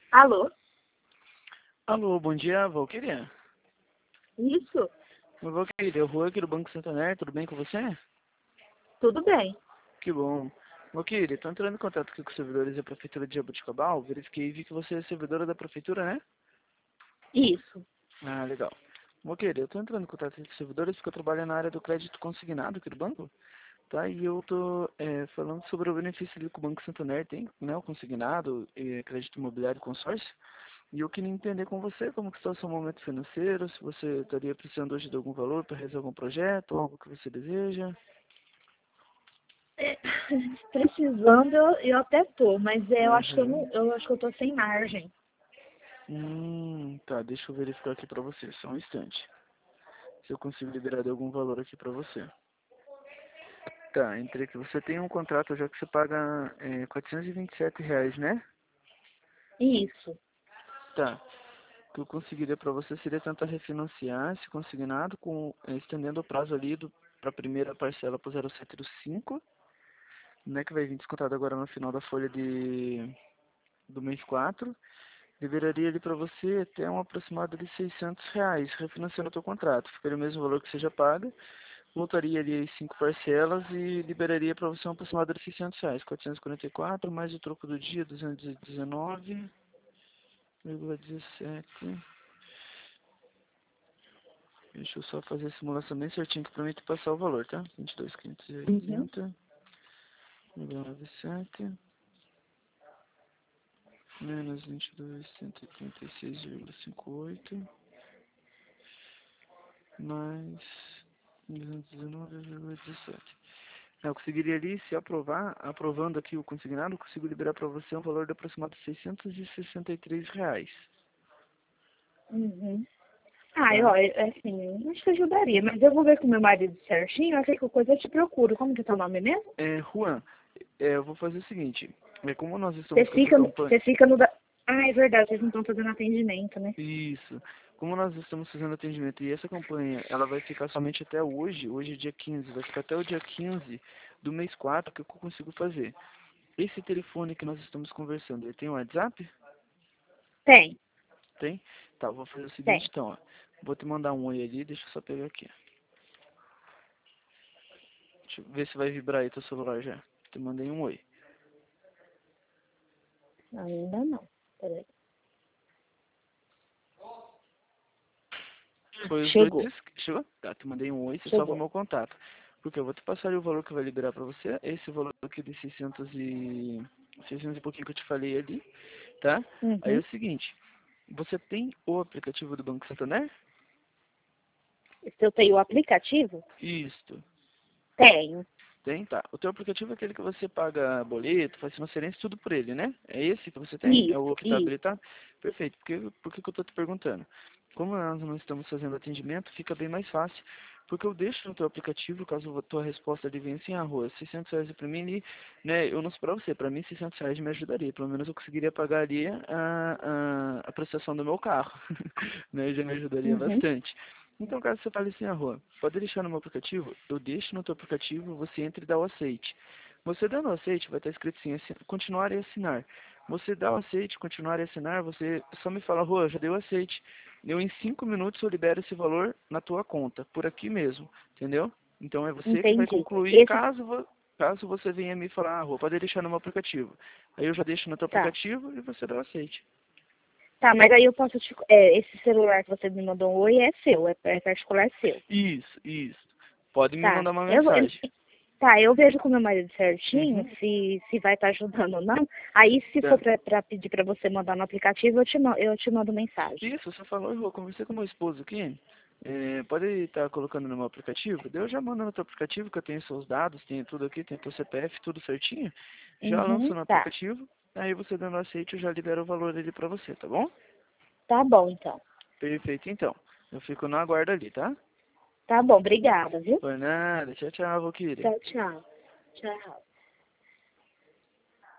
Alô? Alô, bom dia, Valquíria. Isso? Valquíria, é o Rui aqui do Banco Santander, tudo bem com você? Tudo bem. Que bom. Valquíria, estou entrando em contato aqui com os servidores da Prefeitura de Jaboticabal, verifiquei e vi que você é servidora da Prefeitura, né? Isso. Ah, legal. Valquíria, eu estou entrando em contato aqui com os servidores porque eu trabalho na área do crédito consignado aqui do banco, tá? E eu estou falando sobre o benefício ali que o Banco Santander tem, né? O consignado, crédito imobiliário e consórcio. E eu queria entender com você como que está o seu momento financeiro, se você estaria precisando hoje de algum valor para realizar algum projeto, algo que você deseja. É, precisando, eu até tô, mas eu acho que eu Aham. não, eu acho que eu tô sem margem. Tá, deixa eu verificar aqui pra você, só um instante. Se eu consigo liberar de algum valor aqui pra você. Tá, entrei aqui. Você tem um contrato já que você paga R$ 427, né? Isso. Tá. O que eu conseguiria pra você seria tentar refinanciar esse consignado com estendendo o prazo ali pra primeira parcela pro 0,7 do 5, né? Que vai vir descontado agora no final da folha do mês 4. Liberaria ali para você até um aproximado de R$ 600, refinanciando o teu contrato. Ficaria o mesmo valor que você já paga, voltaria ali as 5 parcelas e liberaria para você um aproximado de R$ 600, 444 mais o troco do dia, 219,17. Deixa eu só fazer a simulação bem certinho que para mim te passar o valor, tá? Uhum. 22.580,97 menos 22.136,58 mais 219,17. Eu conseguiria ali, se aprovar, aprovando aqui o consignado, eu consigo liberar para você um valor de aproximado de R$ 663, Uhum. Ah, tá? assim, eu acho que ajudaria, mas eu vou ver com meu marido certinho, aí qualquer coisa eu te procuro. Como que é teu nome mesmo? Juan, eu vou fazer o seguinte, como nós Você estamos com essa fica, campanha, você fica no da... Ah, é verdade, vocês não estão fazendo atendimento, né? isso, como nós estamos fazendo atendimento e essa campanha, ela vai ficar somente até hoje é dia 15, vai ficar até o dia 15 do mês 4 que eu consigo fazer. Esse telefone que nós estamos conversando, ele tem um WhatsApp? Tem, Tem? Tá, vou fazer o seguinte tem. então, ó. Vou te mandar um oi ali, deixa eu só pegar aqui. Deixa eu ver se vai vibrar aí teu celular já. Te mandei um oi. Ainda não. Peraí. Foi os dois Chegou, chegou? Tá, te mandei um oi, você salva o chegou. meu contato. Porque eu vou te passar ali o valor que vai liberar pra você. Esse valor aqui de 600 e pouquinho que eu te falei ali, tá? Aí é Uhum. o seguinte, você tem o aplicativo do Banco Santander? Se eu tenho o aplicativo? Isto. Tenho. Tem, tá. O teu aplicativo é aquele que você paga boleto, faz transferência, tudo por ele, né? É esse que você tem? É o Isso, que está isso. habilitado? Perfeito. Por que que eu estou te perguntando? Como nós não estamos fazendo atendimento, fica bem mais fácil. Porque eu deixo no teu aplicativo, caso a tua resposta adivinhe assim, R$ 600 é para mim, e, né, eu não sei para você, para mim R$ 600 me ajudaria, pelo menos eu conseguiria pagar ali a prestação do meu carro, né, já me ajudaria Uhum. bastante. Então, caso você fale assim, pode deixar no meu aplicativo, eu deixo no teu aplicativo, você entra e dá o aceite. Você dando o aceite, vai estar escrito assim, continuar e assinar. Você dá o aceite, continuar e assinar, você só me fala, já dei o aceite. Eu, em 5 minutos, eu libero esse valor na tua conta, por aqui mesmo, entendeu? Então, é você que vai Entendi. concluir, Esse, caso você venha me falar, pode deixar no meu aplicativo. Aí eu já deixo no teu tá. aplicativo e você dá o aceite. Tá, mas aí eu posso te... esse celular que você me mandou um oi é seu, é particular seu. Isso. Pode me Tá. mandar uma mensagem. Tá, eu vejo com meu marido certinho Uhum. se vai estar ajudando ou não. Aí, se for Tá. pra pedir pra você mandar no aplicativo, eu te mando mensagem. Isso, você falou, eu conversei com meu esposo aqui. Pode estar colocando no meu aplicativo? Daí eu já mando no teu aplicativo, que eu tenho seus dados, tenho tudo aqui, tenho teu CPF, tudo certinho. Já lanço Uhum, no tá. aplicativo, aí você dando aceite, eu já libero o valor dele pra você, tá bom? Tá bom, então. Perfeito, então. Eu fico no aguardo ali, tá? Tá bom, obrigada, viu? Por nada, tchau, tchau, Valquíria. Tchau, tchau. Tchau.